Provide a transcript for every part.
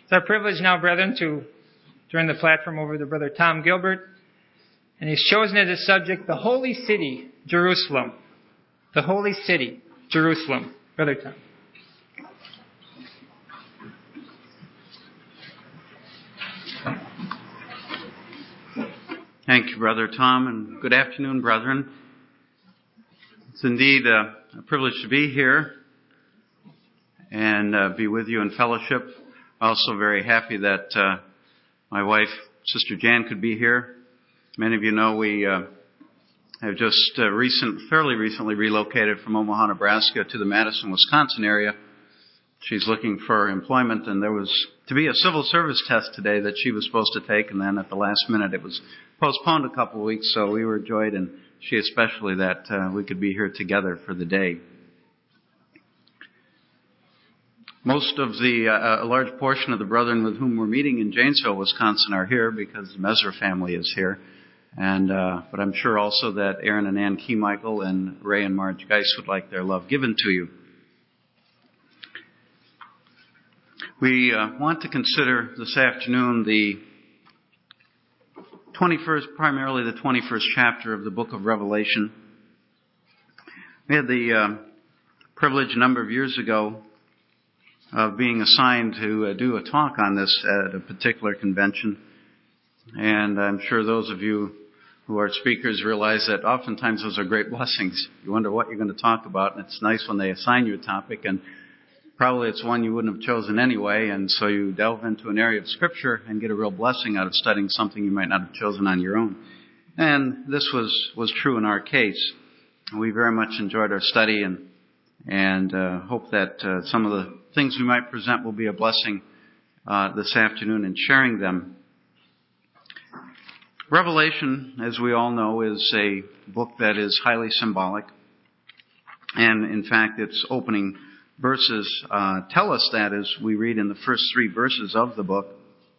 It's our privilege now, brethren, to turn the platform over to Brother Tom Gilbert. And he's chosen as a subject the Holy City, Jerusalem. The Holy City, Jerusalem. Brother Tom. Thank you, Brother Tom, and good afternoon, brethren. It's indeed a privilege to be here and be with you in fellowship. Also very happy that my wife, Sister Jan, could be here. Many of you know we have just fairly recently relocated from Omaha, Nebraska to the Madison, Wisconsin area. She's looking for employment, and there was to be a civil service test today that she was supposed to take, and then at the last minute it was postponed a couple of weeks, so we were joyed, and she especially, that we could be here together for the day. Most of a large portion of the brethren with whom we're meeting in Janesville, Wisconsin are here because the Messer family is here. But I'm sure also that Aaron and Ann Keymichael and Ray and Marge Geis would like their love given to you. We want to consider this afternoon primarily the 21st chapter of the book of Revelation. We had the privilege a number of years ago of being assigned to do a talk on this at a particular convention. And I'm sure those of you who are speakers realize that oftentimes those are great blessings. You wonder what you're going to talk about, and it's nice when they assign you a topic, and probably it's one you wouldn't have chosen anyway, and so you delve into an area of Scripture and get a real blessing out of studying something you might not have chosen on your own. And this was true in our case. We very much enjoyed our study and hope that some of the things we might present will be a blessing this afternoon in sharing them. Revelation, as we all know, is a book that is highly symbolic. And in fact, its opening verses tell us that as we read in the first 3 verses of the book,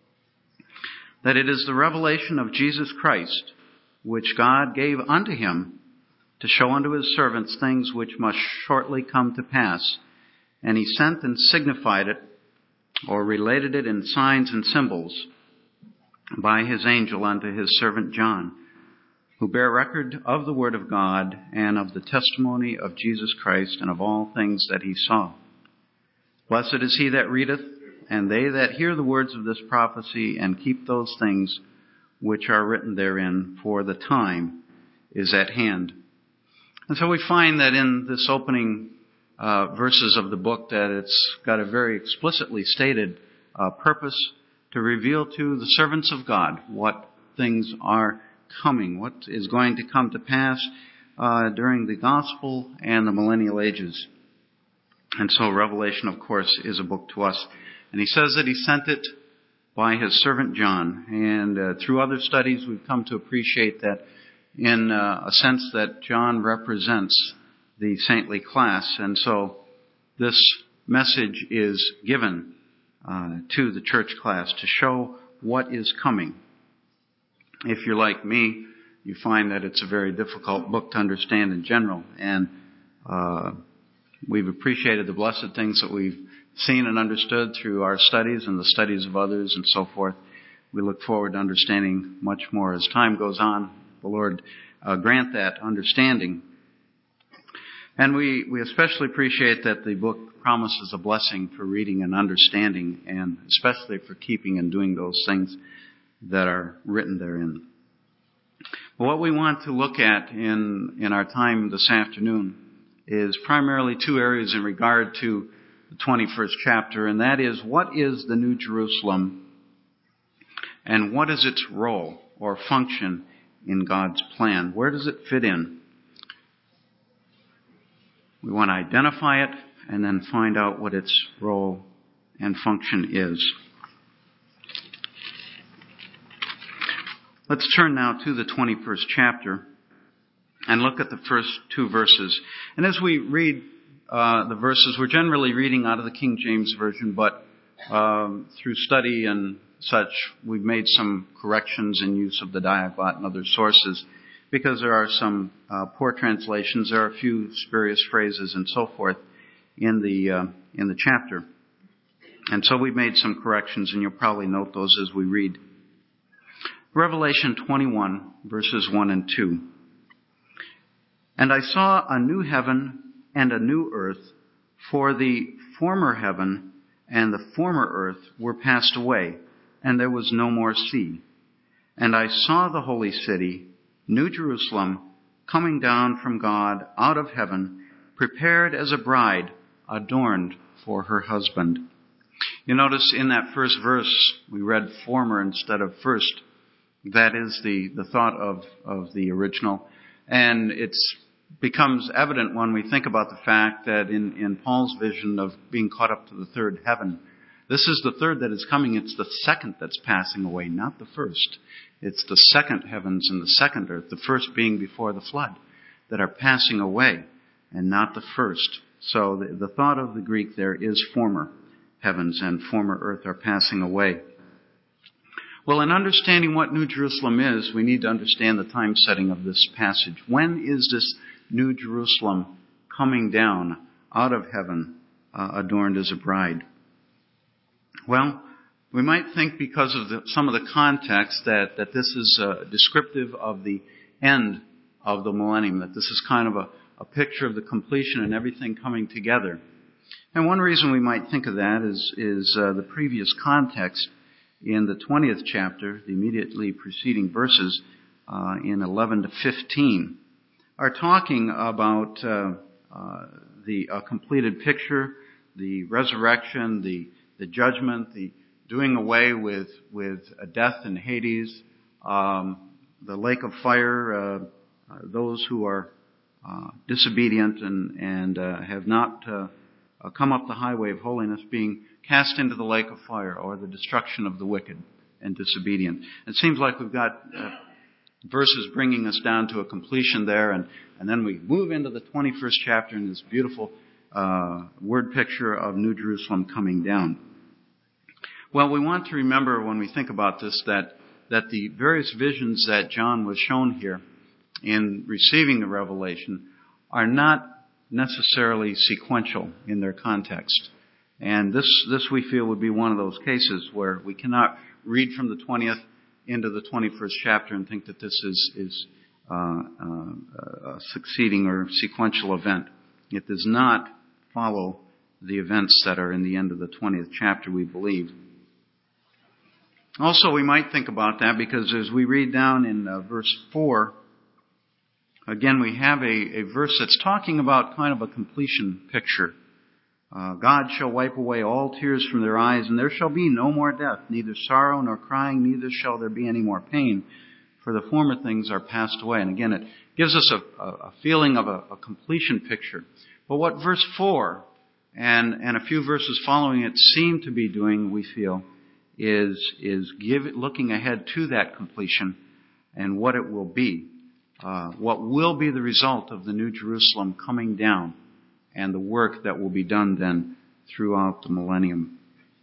that it is the revelation of Jesus Christ, which God gave unto him to show unto his servants things which must shortly come to pass. And he sent and signified it, or related it in signs and symbols, by his angel unto his servant John, who bear record of the word of God and of the testimony of Jesus Christ and of all things that he saw. Blessed is he that readeth, and they that hear the words of this prophecy, and keep those things which are written therein, for the time is at hand. And so we find that in this opening verses of the book that it's got a very explicitly stated purpose to reveal to the servants of God what things are coming, what is going to come to pass during the gospel and the millennial ages. And so Revelation, of course, is a book to us. And he says that he sent it by his servant John. And through other studies, we've come to appreciate that in a sense that John represents the saintly class. And so this message is given to the church class to show what is coming. If you're like me, you find that it's a very difficult book to understand in general. And we've appreciated the blessed things that we've seen and understood through our studies and the studies of others and so forth. We look forward to understanding much more as time goes on. The Lord grant that understanding. And we especially appreciate that the book promises a blessing for reading and understanding, and especially for keeping and doing those things that are written therein. What we want to look at in our time this afternoon is primarily 2 areas in regard to the 21st chapter, and that is, what is the New Jerusalem, and what is its role or function in God's plan? Where does it fit in? We want to identify it and then find out what its role and function is. Let's turn now to the 21st chapter and look at the first 2 verses. And as we read the verses, we're generally reading out of the King James Version, but through study and such, we've made some corrections in use of the Diaglott and other sources, because there are some poor translations. There are a few spurious phrases and so forth in the chapter. And so we've made some corrections, and you'll probably note those as we read. Revelation 21, verses 1 and 2. And I saw a new heaven and a new earth, for the former heaven and the former earth were passed away, and there was no more sea. And I saw the holy city, New Jerusalem, coming down from God out of heaven, prepared as a bride adorned for her husband. You notice in that first verse, we read former instead of first. That is the thought of the original. And it becomes evident when we think about the fact that in Paul's vision of being caught up to the third heaven, this is the third that is coming. It's the second that's passing away, not the first. It's the second heavens and the second earth, the first being before the flood, that are passing away and not the first. So the thought of the Greek there is former heavens and former earth are passing away. Well, in understanding what New Jerusalem is, we need to understand the time setting of this passage. When is this New Jerusalem coming down out of heaven, adorned as a bride? Well, we might think because of some of the context that this is descriptive of the end of the millennium, that this is kind of a picture of the completion and everything coming together. And one reason we might think of that is the previous context in the 20th chapter, the immediately preceding verses in 11 to 15, are talking about the completed picture, the resurrection, the judgment, the doing away with death and Hades, the lake of fire, those who are disobedient and have not come up the highway of holiness being cast into the lake of fire, or the destruction of the wicked and disobedient. It seems like we've got verses bringing us down to a completion there, and then we move into the 21st chapter in this beautiful word picture of New Jerusalem coming down. Well, we want to remember when we think about this that the various visions that John was shown here in receiving the revelation are not necessarily sequential in their context. And this we feel would be one of those cases where we cannot read from the 20th into the 21st chapter and think that this is a succeeding or sequential event. It does not follow the events that are in the end of the 20th chapter, we believe. Also, we might think about that because as we read down in verse 4, again, we have a verse that's talking about kind of a completion picture. God shall wipe away all tears from their eyes, and there shall be no more death, neither sorrow nor crying, neither shall there be any more pain, for the former things are passed away. And again, it gives us a feeling of a completion picture. But what verse 4 and a few verses following it seem to be doing, we feel, is looking ahead to that completion and what it will be. What will be the result of the New Jerusalem coming down and the work that will be done then throughout the millennium.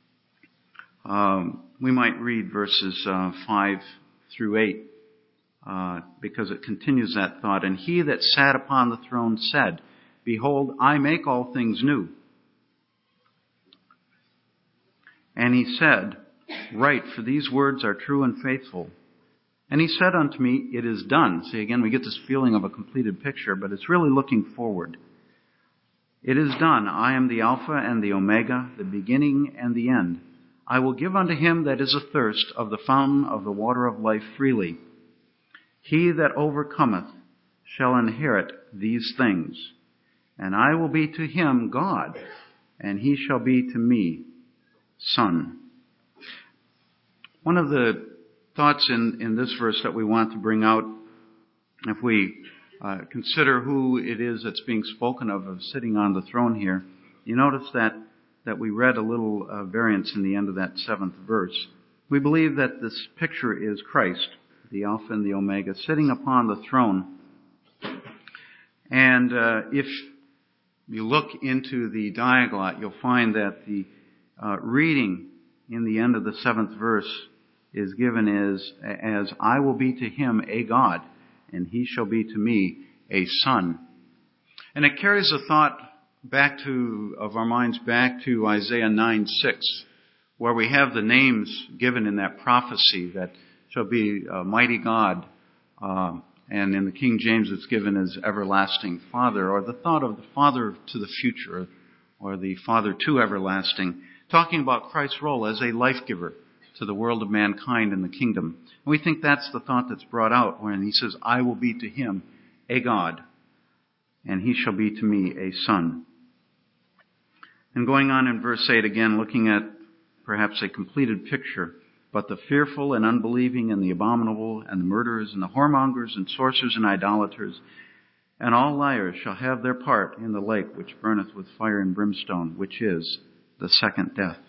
We might read verses 5 through 8 because it continues that thought. And he that sat upon the throne said, Behold, I make all things new. And he said, Write, for these words are true and faithful. And he said unto me, It is done. See, again, we get this feeling of a completed picture, but it's really looking forward. It is done. I am the Alpha and the Omega, the beginning and the end. I will give unto him that is athirst of the fountain of the water of life freely. He that overcometh shall inherit these things. And I will be to him God, and he shall be to me son. One of the thoughts in this verse that we want to bring out, if we consider who it is that's being spoken of sitting on the throne here, you notice that we read a little variance in the end of that 7th verse. We believe that this picture is Christ, the Alpha and the Omega, sitting upon the throne. And if you look into the Diaglott, you'll find that the reading in the end of the 7th verse is given as I will be to him a God, and he shall be to me a son. And it carries a thought of our minds back to Isaiah 9:6, where we have the names given in that prophecy that shall be mighty God, and in the King James it's given as everlasting Father, or the thought of the Father to the future, or the Father to everlasting, talking about Christ's role as a life giver to the world of mankind in the kingdom. And we think that's the thought that's brought out when he says, I will be to him a God, and he shall be to me a son. And going on in verse 8 again, looking at perhaps a completed picture, but the fearful and unbelieving and the abominable and the murderers and the whoremongers and sorcerers and idolaters and all liars shall have their part in the lake which burneth with fire and brimstone, which is the second death.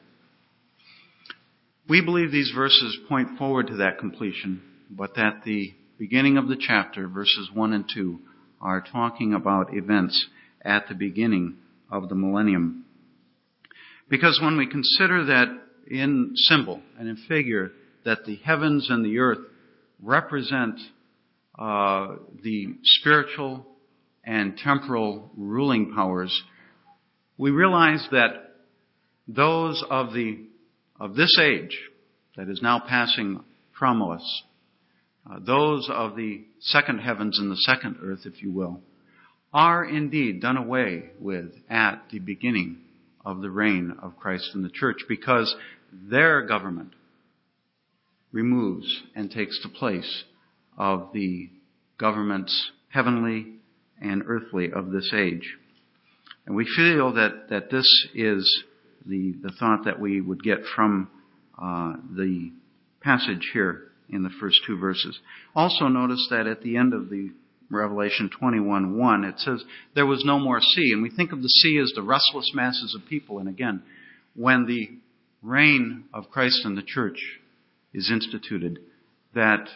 We believe these verses point forward to that completion, but that the beginning of the chapter, verses 1 and 2, are talking about events at the beginning of the millennium. Because when we consider that in symbol and in figure that the heavens and the earth represent the spiritual and temporal ruling powers, we realize that those of this age that is now passing from us, those of the second heavens and the second earth, if you will, are indeed done away with at the beginning of the reign of Christ in the church, because their government removes and takes the place of the governments, heavenly and earthly, of this age. And we feel that this is the thought that we would get from the passage here in the first two verses. Also notice that at the end of the Revelation 21:1, it says, there was no more sea. And we think of the sea as the restless masses of people. And again, when the reign of Christ in the church is instituted, that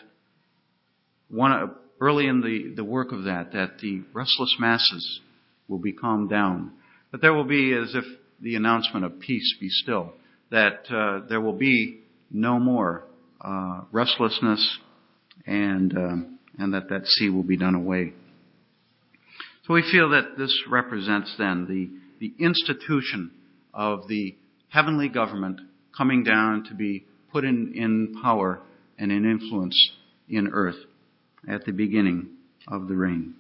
early in the work of that the restless masses will be calmed down. But there will be, as if the announcement of peace be still, that there will be no more restlessness, and that sea will be done away. So we feel that this represents then the institution of the heavenly government coming down to be put in power and in influence in earth at the beginning of the reign.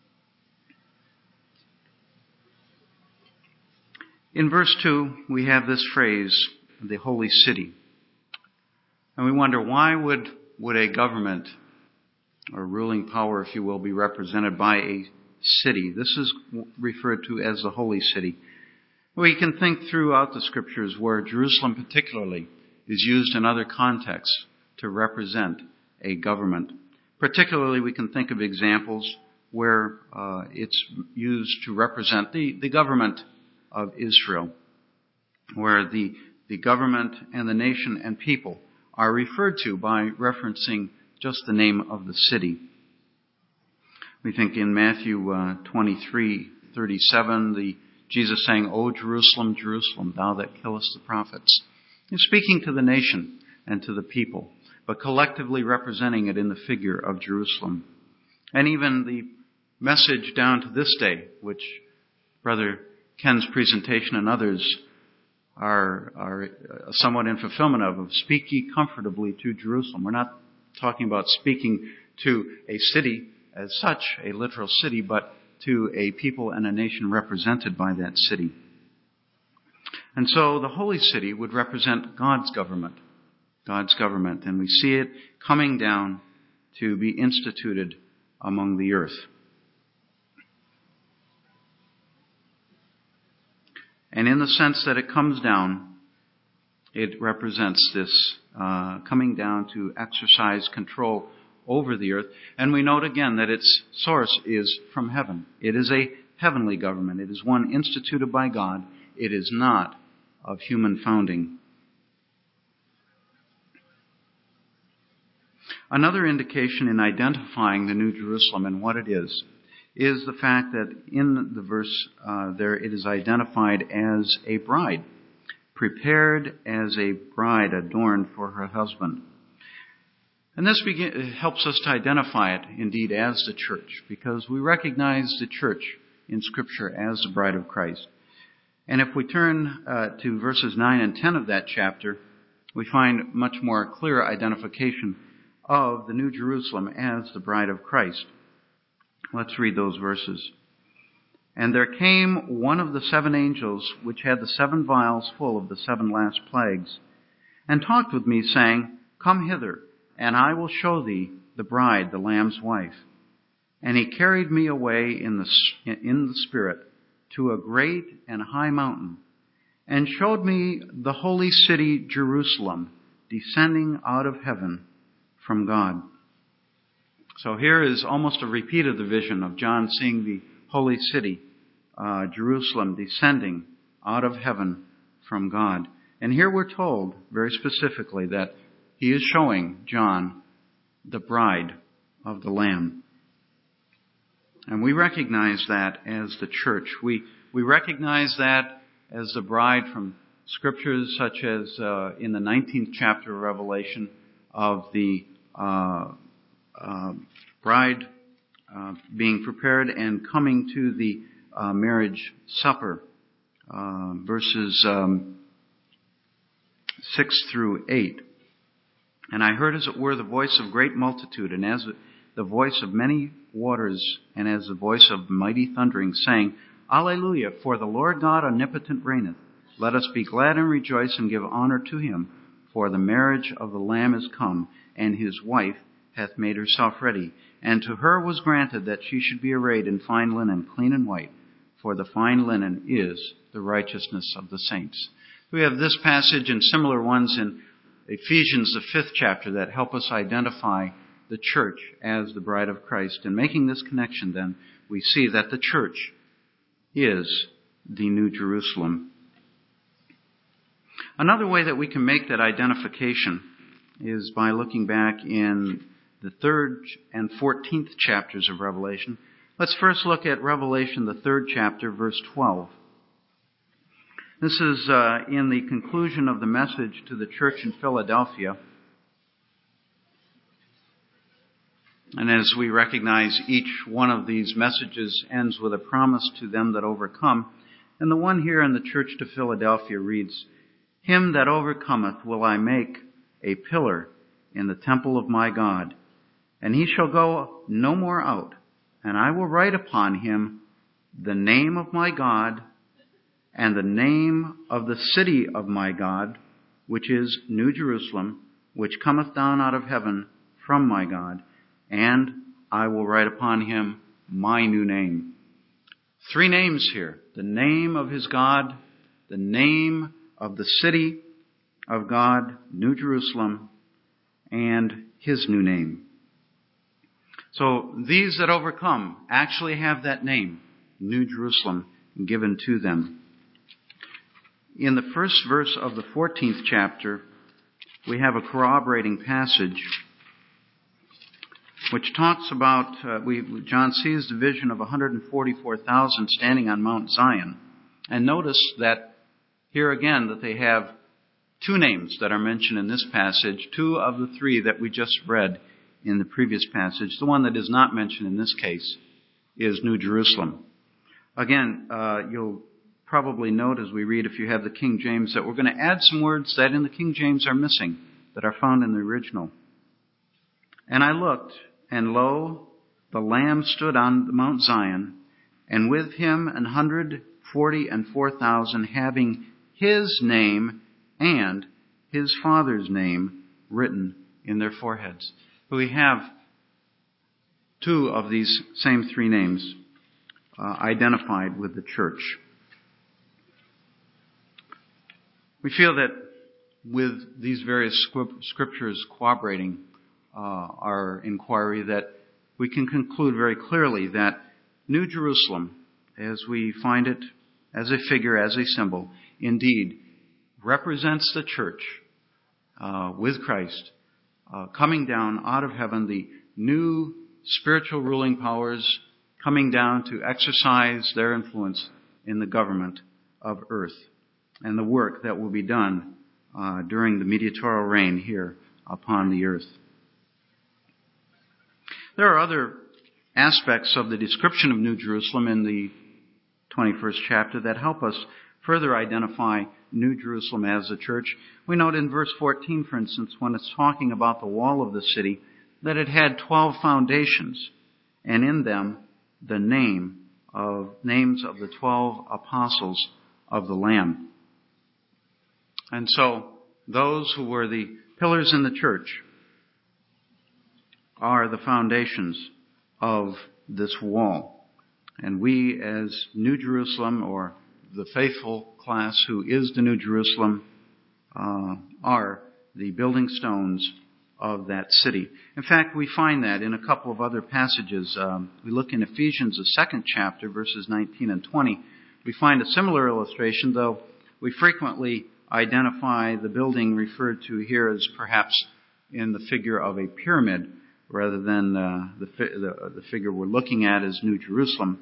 In verse 2, we have this phrase, the holy city. And we wonder, why would a government or ruling power, if you will, be represented by a city? This is referred to as the holy city. We can think throughout the scriptures where Jerusalem particularly is used in other contexts to represent a government. Particularly, we can think of examples where it's used to represent the government of Israel, where the government and the nation and people are referred to by referencing just the name of the city. We think in Matthew 23:37, Jesus saying, O Jerusalem, Jerusalem, thou that killest the prophets. He's speaking to the nation and to the people, but collectively representing it in the figure of Jerusalem. And even the message down to this day, which Brother Ken's presentation and others are somewhat in fulfillment of speak ye comfortably to Jerusalem. We're not talking about speaking to a city as such, a literal city, but to a people and a nation represented by that city. And so the holy city would represent God's government, and we see it coming down to be instituted among the earth. And in the sense that it comes down, it represents this coming down to exercise control over the earth. And we note again that its source is from heaven. It is a heavenly government. It is one instituted by God. It is not of human founding. Another indication in identifying the New Jerusalem and what it is the fact that in the verse there it is identified as a bride, prepared as a bride adorned for her husband. And this helps us to identify it indeed as the church, because we recognize the church in Scripture as the bride of Christ. And if we turn to verses 9 and 10 of that chapter, we find much more clear identification of the New Jerusalem as the bride of Christ. Let's read those verses. And there came one of the 7 angels, which had the 7 vials full of the 7 last plagues, and talked with me, saying, Come hither, and I will show thee the bride, the Lamb's wife. And he carried me away in the Spirit to a great and high mountain, and showed me the holy city Jerusalem, descending out of heaven from God. So here is almost a repeat of the vision of John seeing the holy city, Jerusalem, descending out of heaven from God. And here we're told very specifically that he is showing John the bride of the Lamb. And we recognize that as the church. We recognize that as the bride from scriptures such as in the 19th chapter of Revelation of the bride being prepared and coming to the marriage supper, verses 6 through 8. And I heard as it were the voice of great multitude, and as the voice of many waters, and as the voice of mighty thundering, saying, Alleluia, for the Lord God omnipotent reigneth. Let us be glad and rejoice and give honor to him, for the marriage of the Lamb is come, and his wife hath made herself ready. And to her was granted that she should be arrayed in fine linen, clean and white, for the fine linen is the righteousness of the saints. We have this passage and similar ones in Ephesians, the 5th chapter, that help us identify the church as the bride of Christ. And making this connection, then, we see that the church is the New Jerusalem. Another way that we can make that identification is by looking back in the 3rd and 14th chapters of Revelation. Let's first look at Revelation, the 3rd chapter, verse 12. This is in the conclusion of the message to the church in Philadelphia. And as we recognize, each one of these messages ends with a promise to them that overcome. And the one here in the church to Philadelphia reads, Him that overcometh will I make a pillar in the temple of my God, and he shall go no more out. And I will write upon him the name of my God, and the name of the city of my God, which is New Jerusalem, which cometh down out of heaven from my God. And I will write upon him my new name. 3 names here. The name of his God, the name of the city of God, New Jerusalem, and his new name. So these that overcome actually have that name, New Jerusalem, given to them. In the first verse of the 14th chapter, we have a corroborating passage which talks about, John sees the vision of 144,000 standing on Mount Zion. And notice that here again that they have 2 names that are mentioned in this passage, 2 of the 3 that we just read in the previous passage. The one that is not mentioned in this case is New Jerusalem. Again, you'll probably note as we read, if you have the King James, that we're going to add some words that in the King James are missing, that are found in the original. And I looked, and lo, the Lamb stood on Mount Zion, and with him 144,000 having his name and his Father's name written in their foreheads. We have 2 of these same 3 names identified with the church. We feel that with these various scriptures corroborating our inquiry, that we can conclude very clearly that New Jerusalem, as we find it as a figure, as a symbol, indeed represents the church with Christ coming down out of heaven, the new spiritual ruling powers coming down to exercise their influence in the government of earth and the work that will be done during the mediatorial reign here upon the earth. There are other aspects of the description of New Jerusalem in the 21st chapter that help us further identify New Jerusalem as a church. We note in verse 14, for instance, when it's talking about the wall of the city, that it had 12 foundations, and in them the names of the 12 apostles of the Lamb. And so those who were the pillars in the church are the foundations of this wall. And we as New Jerusalem, or the faithful class who is the New Jerusalem, are the building stones of that city. In fact, we find that in a couple of other passages. We look in Ephesians, the 2nd chapter, verses 19 and 20. We find a similar illustration, though we frequently identify the building referred to here as perhaps in the figure of a pyramid, rather than the figure we're looking at as New Jerusalem.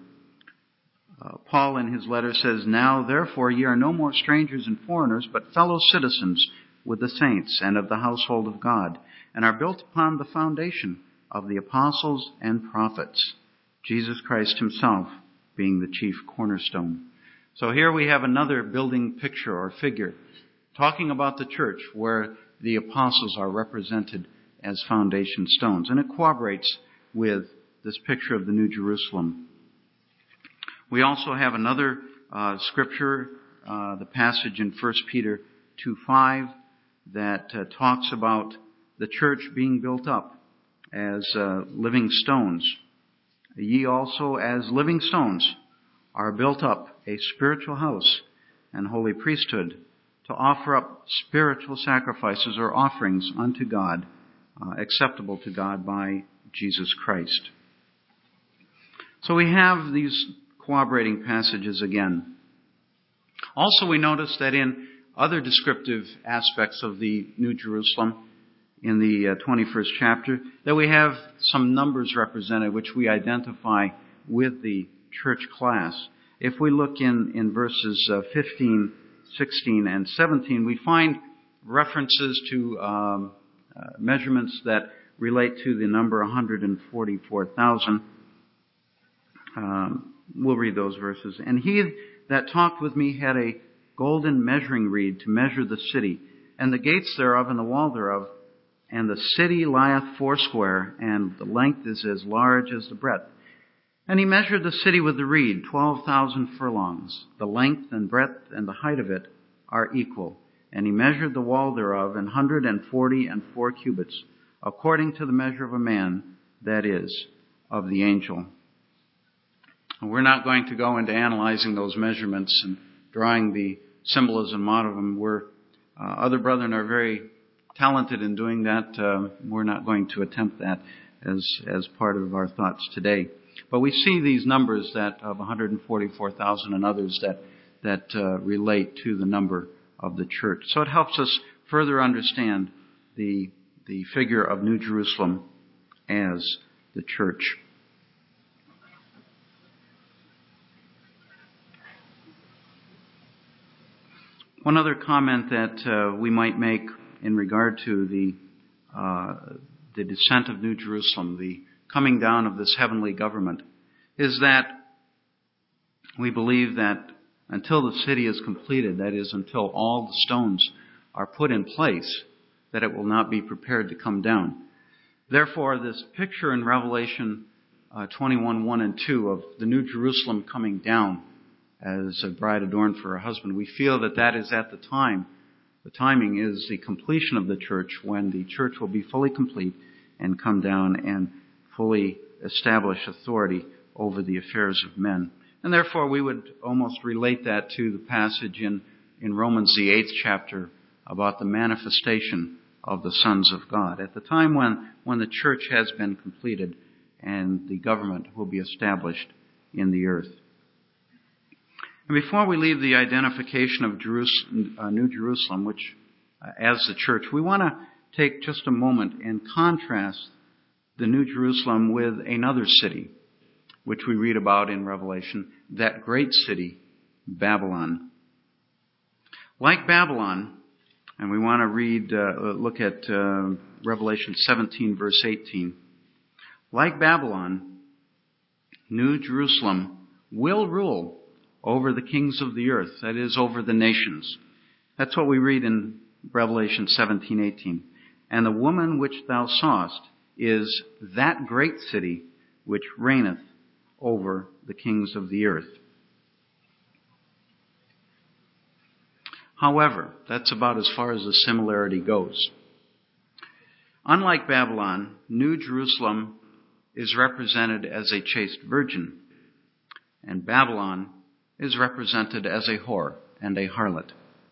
Paul in his letter says, "Now therefore ye are no more strangers and foreigners, but fellow citizens with the saints and of the household of God, and are built upon the foundation of the apostles and prophets, Jesus Christ himself being the chief cornerstone." So here we have another building picture or figure talking about the church where the apostles are represented as foundation stones. And it corroborates with this picture of the New Jerusalem. We also have another scripture, the passage in 1 Peter 2:5, that talks about the church being built up as living stones. "Ye also as living stones are built up a spiritual house and holy priesthood to offer up spiritual sacrifices or offerings unto God, acceptable to God by Jesus Christ." So we have these corroborating passages again. Also, we notice that in other descriptive aspects of the New Jerusalem, in the 21st chapter, that we have some numbers represented which we identify with the church class. If we look in verses 15, 16, and 17, we find references to measurements that relate to the number 144,000. We'll read those verses. "And he that talked with me had a golden measuring reed to measure the city, and the gates thereof, and the wall thereof. And the city lieth foursquare, and the length is as large as the breadth. And he measured the city with the reed, 12,000 furlongs. The length and breadth and the height of it are equal. And he measured the wall thereof 144 cubits, according to the measure of a man, that is, of the angel." We're not going to go into analyzing those measurements and drawing the symbolism out of them. Other brethren are very talented in doing that. We're not going to attempt that as part of our thoughts today. But we see these numbers that of 144,000 and others that relate to the number of the church. So it helps us further understand the figure of New Jerusalem as the church. One other comment that we might make in regard to the descent of New Jerusalem, the coming down of this heavenly government, is that we believe that until the city is completed, that is, until all the stones are put in place, that it will not be prepared to come down. Therefore, this picture in Revelation 21:1 and 2 of the New Jerusalem coming down as a bride adorned for her husband, we feel that is at the time. The timing is the completion of the church, when the church will be fully complete and come down and fully establish authority over the affairs of men. And therefore we would almost relate that to the passage in Romans, the 8th chapter, about the manifestation of the sons of God. At the time when the church has been completed and the government will be established in the earth. And before we leave the identification of New Jerusalem, which as the church, we want to take just a moment and contrast the New Jerusalem with another city, which we read about in Revelation, that great city, Babylon. Like Babylon, and we want to look at Revelation 17, verse 18. Like Babylon, New Jerusalem will rule over the kings of the earth, that is, over the nations. That's what we read in Revelation 17:18. And the woman which thou sawest is that great city which reigneth over the kings of the earth. However, that's about as far as the similarity goes. Unlike Babylon, New Jerusalem is represented as a chaste virgin, and Babylon is represented as a whore and a harlot.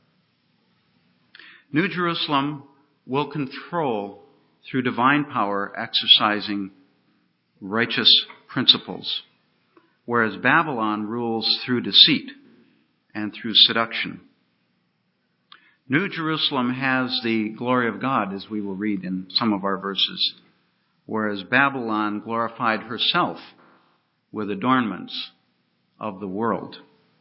New Jerusalem will control through divine power, exercising righteous principles, whereas Babylon rules through deceit and through seduction. New Jerusalem has the glory of God, as we will read in some of our verses, whereas Babylon glorified herself with adornments of the world.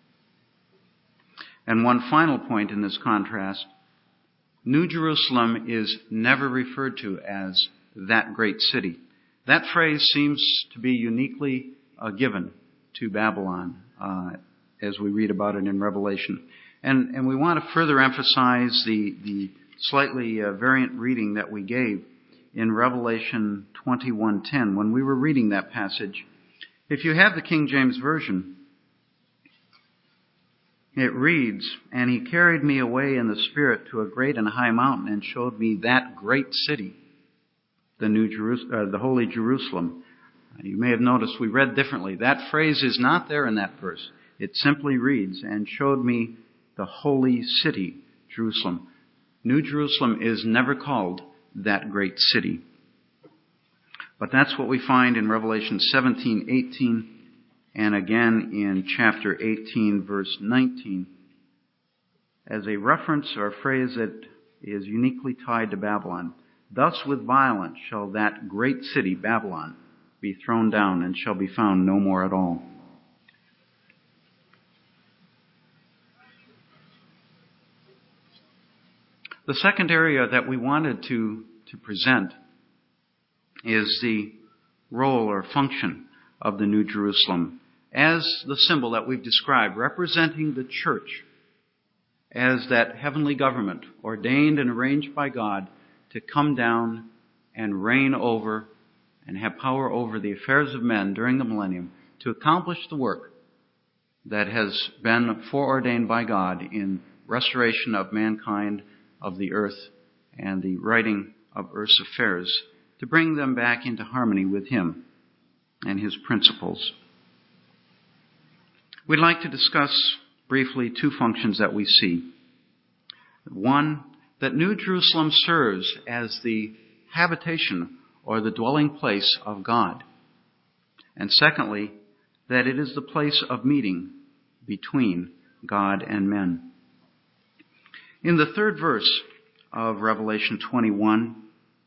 And one final point in this contrast, New Jerusalem is never referred to as that great city. That phrase seems to be uniquely given to Babylon as we read about it in Revelation. And we want to further emphasize the slightly variant reading that we gave in Revelation 21:10 when we were reading that passage. If you have the King James Version, it reads, "And he carried me away in the Spirit to a great and high mountain and showed me that great city, the Holy Jerusalem." You may have noticed we read differently. That phrase is not there in that verse. It simply reads, "And showed me the holy city, Jerusalem." New Jerusalem is never called that great city. But that's what we find in Revelation 17:18 and again in chapter 18, verse 19, as a reference or a phrase that is uniquely tied to Babylon. "Thus with violence shall that great city, Babylon, be thrown down and shall be found no more at all." The second area that we wanted to present is the role or function of the New Jerusalem as the symbol that we've described, representing the church as that heavenly government ordained and arranged by God to come down and reign over and have power over the affairs of men during the millennium to accomplish the work that has been foreordained by God in restoration of mankind, of the earth, and the righting of earth's affairs, to bring them back into harmony with Him and His principles. We'd like to discuss briefly two functions that we see. One, that New Jerusalem serves as the habitation or the dwelling place of God. And secondly, that it is the place of meeting between God and men. In the third verse of Revelation 21,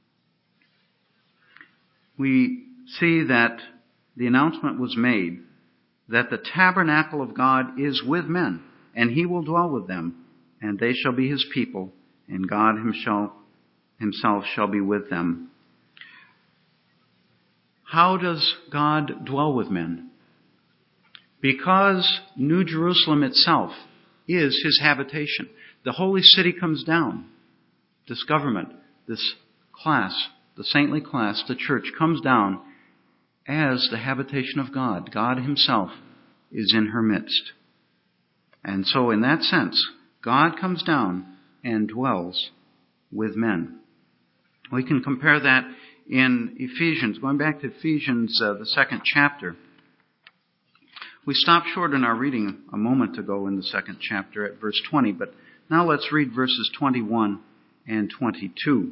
we see that the announcement was made that the tabernacle of God is with men, and He will dwell with them, and they shall be His people, and God Himself shall be with them. How does God dwell with men? Because New Jerusalem itself is His habitation. The holy city comes down. This government, this class, the saintly class, the church, comes down as the habitation of God. God Himself is in her midst. And so in that sense, God comes down and dwells with men. We can compare that in Ephesians. Going back to Ephesians, the second chapter. We stopped short in our reading a moment ago in the second chapter at verse 20, but now let's read verses 21 and 22.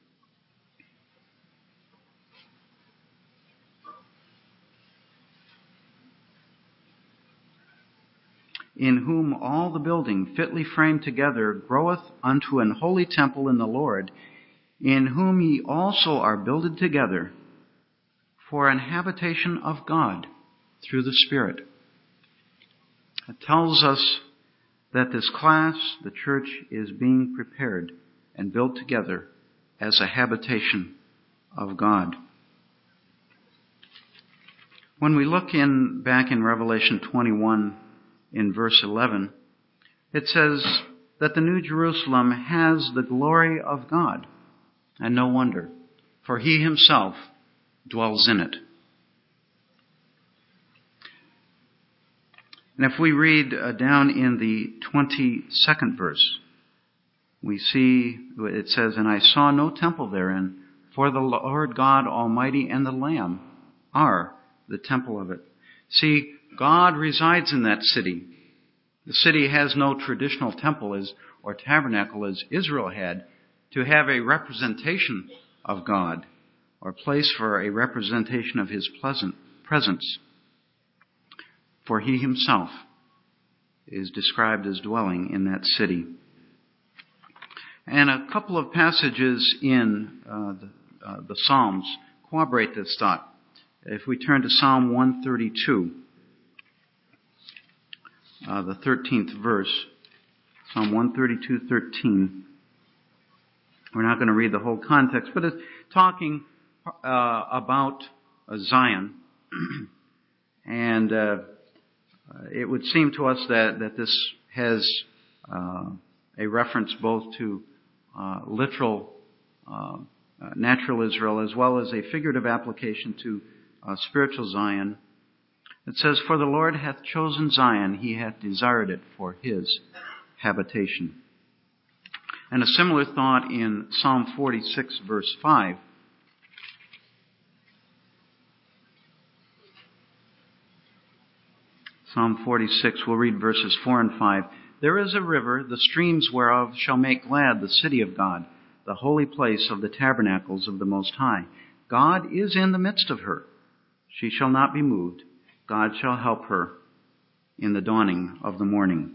"In whom all the building fitly framed together groweth unto an holy temple in the Lord, in whom ye also are builded together for an habitation of God through the Spirit." It tells us that this class, the church, is being prepared and built together as a habitation of God. When we look back in Revelation 21, in verse 11, it says that the New Jerusalem has the glory of God. And no wonder, for he himself dwells in it. And if we read down in the 22nd verse, we see, it says, "And I saw no temple therein, for the Lord God Almighty and the Lamb are the temple of it." See, God resides in that city. The city has no traditional temple or tabernacle as Israel had to have a representation of God or place for a representation of his presence. For he himself is described as dwelling in that city. And a couple of passages in the Psalms corroborate this thought. If we turn to Psalm 132, the 13th verse, Psalm 132:13. We're not going to read the whole context, but it's talking about Zion. And it would seem to us that this has a reference both to literal, natural Israel, as well as a figurative application to spiritual Zion. It says, "For the Lord hath chosen Zion, he hath desired it for his habitation." And a similar thought in Psalm 46, verse 5. Psalm 46, we'll read verses 4 and 5. "There is a river, the streams whereof shall make glad the city of God, the holy place of the tabernacles of the Most High. God is in the midst of her. She shall not be moved. God shall help her in the dawning of the morning."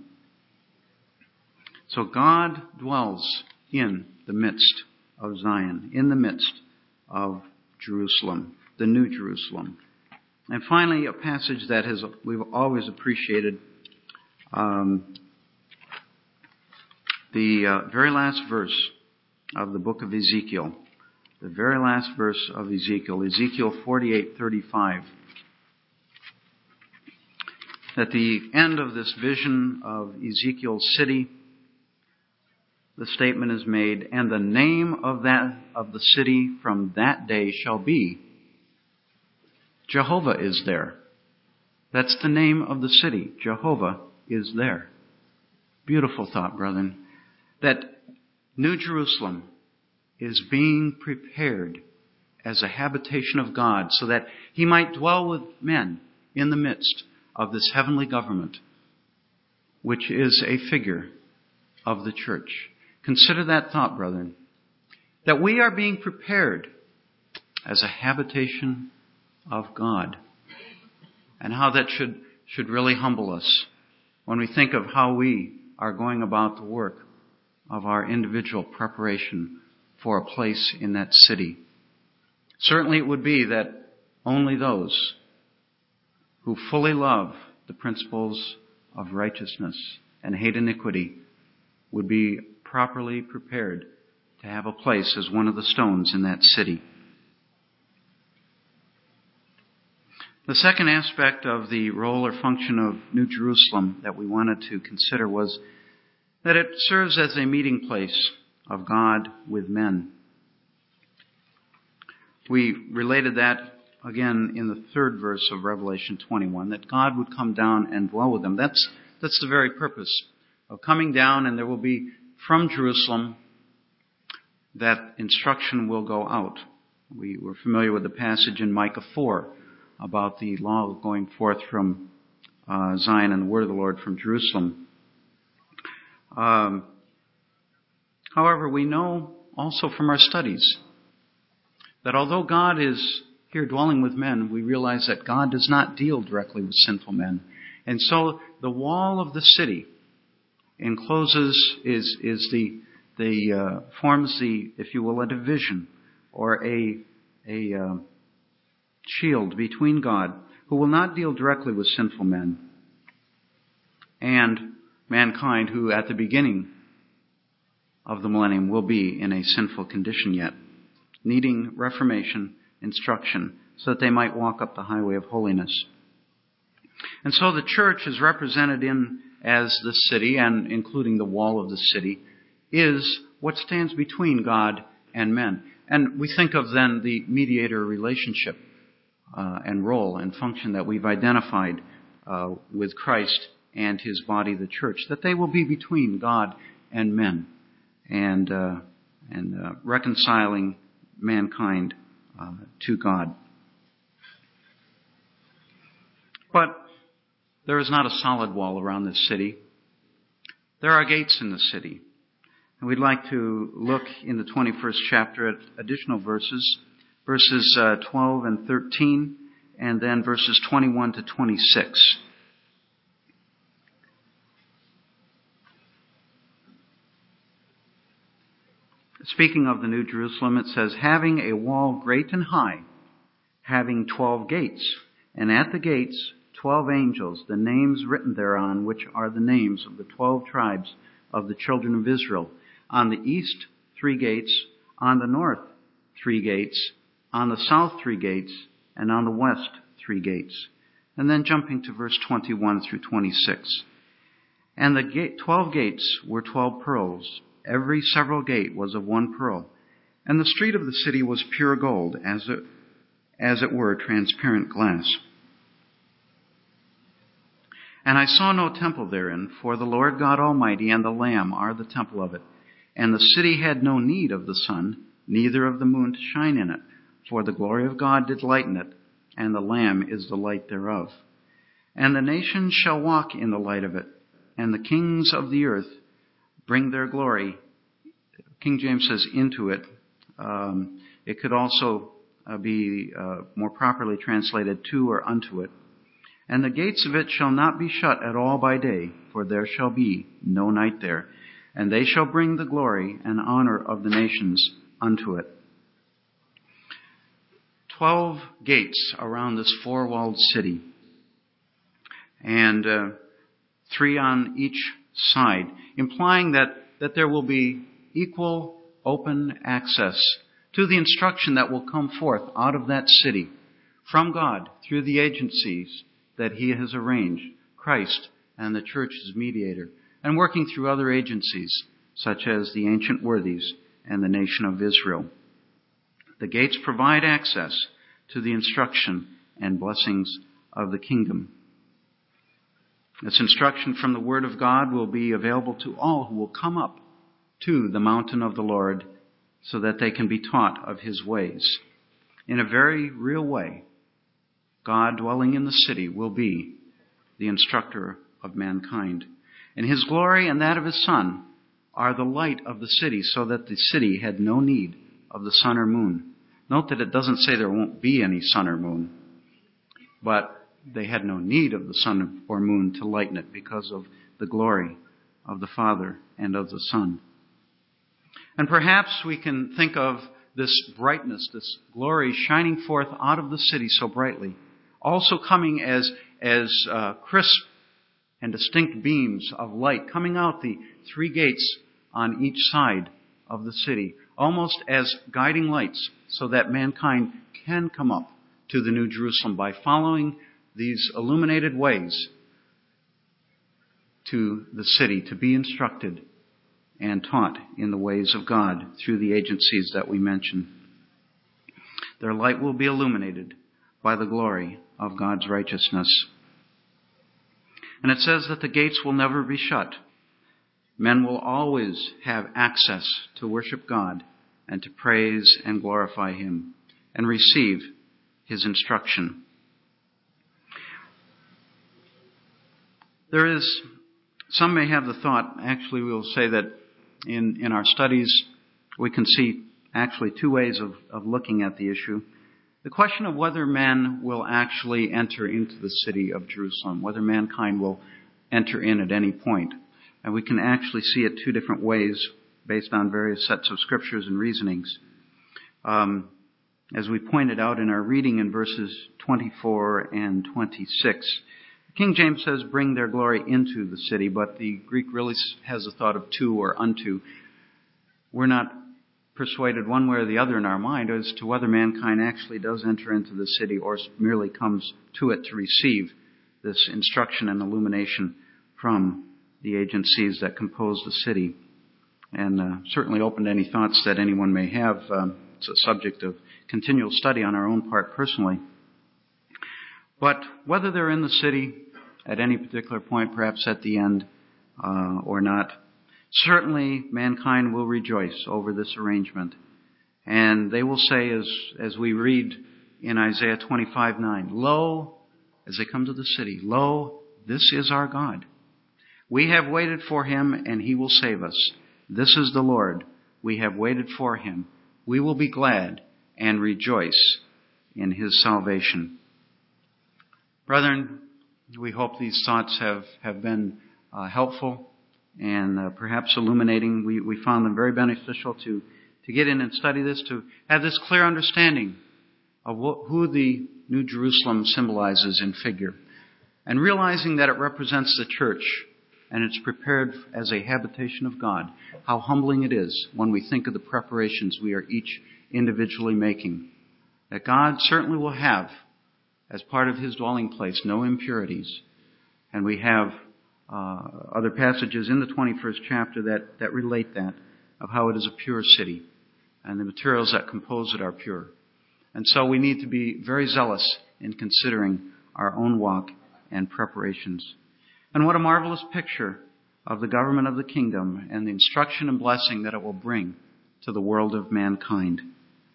So God dwells in the midst of Zion, in the midst of Jerusalem, the New Jerusalem. And finally, a passage that we've always appreciated, the very last verse of the book of Ezekiel. The very last verse of Ezekiel, Ezekiel 48:35. At the end of this vision of Ezekiel's city, the statement is made, "And the name of the city from that day shall be Jehovah is there." That's the name of the city. Jehovah is there. Beautiful thought, brethren. That New Jerusalem is being prepared as a habitation of God so that he might dwell with men in the midst of this heavenly government, which is a figure of the church. Consider that thought, brethren, that we are being prepared as a habitation of God, and how that should really humble us when we think of how we are going about the work of our individual preparation for a place in that city. Certainly it would be that only those who fully love the principles of righteousness and hate iniquity would be properly prepared to have a place as one of the stones in that city. The second aspect of the role or function of New Jerusalem that we wanted to consider was that it serves as a meeting place of God with men. We related that again in the third verse of Revelation 21, that God would come down and dwell with them. That's the very purpose of coming down, and there will be from Jerusalem that instruction will go out. We were familiar with the passage in Micah 4 about the law going forth from Zion and the word of the Lord from Jerusalem. However, we know also from our studies that although God is here dwelling with men, we realize that God does not deal directly with sinful men. And so the wall of the city encloses, forms the, if you will, a division or a shield between God, who will not deal directly with sinful men, and mankind, who at the beginning of the millennium will be in a sinful condition yet, needing reformation, instruction, so that they might walk up the highway of holiness. And so the church is represented in as the city, and including the wall of the city, is what stands between God and men. And we think of then the mediator relationship and role and function that we've identified with Christ and his body, the church, that they will be between God and men and reconciling mankind to God. But there is not a solid wall around this city. There are gates in the city. And we'd like to look in the 21st chapter at additional verses 12 and 13, and then verses 21 to 26. Speaking of the New Jerusalem, it says, having a wall great and high, having 12 gates, and at the gates 12 angels, the names written thereon, which are the names of the 12 tribes of the children of Israel. On the east 3 gates, on the north 3 gates, on the south 3 gates, and on the west 3 gates. And then jumping to verse 21 through 26. And the 12 gates were 12 pearls. Every several gate was of 1 pearl. And the street of the city was pure gold, as it were transparent glass. And I saw no temple therein, for the Lord God Almighty and the Lamb are the temple of it. And the city had no need of the sun, neither of the moon to shine in it, for the glory of God did lighten it, and the Lamb is the light thereof. And the nations shall walk in the light of it, and the kings of the earth bring their glory. King James says into it. It could also be more properly translated to or unto it. And the gates of it shall not be shut at all by day, for there shall be no night there. And they shall bring the glory and honor of the nations unto it. 12 gates around this 4-walled city, and 3 on each side, implying that there will be equal open access to the instruction that will come forth out of that city from God through the agencies that he has arranged, Christ and the church as mediator, and working through other agencies such as the ancient worthies and the nation of Israel. The gates provide access to the instruction and blessings of the kingdom. This instruction from the Word of God will be available to all who will come up to the mountain of the Lord so that they can be taught of his ways. In a very real way, God dwelling in the city will be the instructor of mankind. And his glory and that of his Son are the light of the city, so that the city had no need of the sun or moon. Note that it doesn't say there won't be any sun or moon, but they had no need of the sun or moon to lighten it because of the glory of the Father and of the Son. And perhaps we can think of this brightness, this glory shining forth out of the city so brightly, also coming as crisp and distinct beams of light coming out the 3 gates on each side of the city, almost as guiding lights so that mankind can come up to the New Jerusalem by following these illuminated ways to the city to be instructed and taught in the ways of God through the agencies that we mentioned. Their light will be illuminated by the glory of God's righteousness. And it says that the gates will never be shut. Men will always have access to worship God and to praise and glorify him and receive his instruction. Some may have the thought, actually we will say that in our studies we can see actually 2 ways of looking at the issue. The question of whether man will actually enter into the city of Jerusalem, whether mankind will enter in at any point. And we can actually see it 2 different ways based on various sets of scriptures and reasonings. As we pointed out in our reading in verses 24 and 26, King James says, bring their glory into the city, but the Greek really has a thought of to or unto. We're not persuaded one way or the other in our mind as to whether mankind actually does enter into the city or merely comes to it to receive this instruction and illumination from the agencies that compose the city, and certainly open to any thoughts that anyone may have. It's a subject of continual study on our own part personally. But whether they're in the city at any particular point, perhaps at the end or not, certainly mankind will rejoice over this arrangement. And they will say, as we read in Isaiah 25:9, "Lo," as they come to the city, "Lo, this is our God. We have waited for him, and he will save us. This is the Lord. We have waited for him. We will be glad and rejoice in his salvation." Brethren, we hope these thoughts have been helpful and perhaps illuminating. We found them very beneficial to get in and study this, to have this clear understanding of who the New Jerusalem symbolizes in figure, and realizing that it represents the church and it's prepared as a habitation of God. How humbling it is when we think of the preparations we are each individually making. That God certainly will have, as part of his dwelling place, no impurities. And we have other passages in the 21st chapter that relate that, of how it is a pure city, and the materials that compose it are pure. And so we need to be very zealous in considering our own walk and preparations. And what a marvelous picture of the government of the kingdom and the instruction and blessing that it will bring to the world of mankind.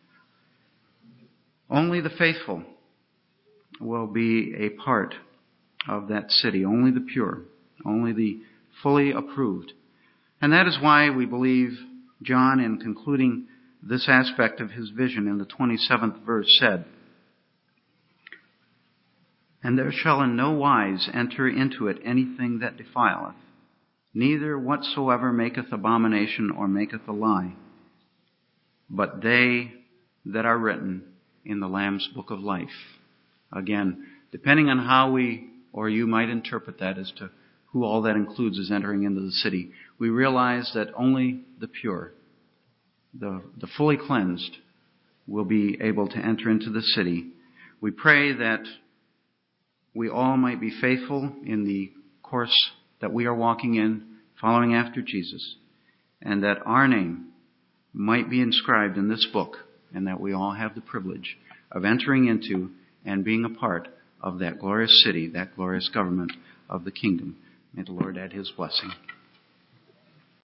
Only the faithful will be a part of that city, only the pure, only the fully approved. And that is why we believe John, in concluding this aspect of his vision in the 27th verse, said, "And there shall in no wise enter into it anything that defileth, neither whatsoever maketh abomination or maketh a lie, but they that are written in the Lamb's book of life." Again, depending on how we or you might interpret that as to who all that includes is entering into the city, we realize that only the pure, the fully cleansed, will be able to enter into the city. We pray that we all might be faithful in the course that we are walking in, following after Jesus, and that our name might be inscribed in this book, and that we all have the privilege of entering into and being a part of that glorious city, that glorious government of the kingdom. May the Lord add his blessing.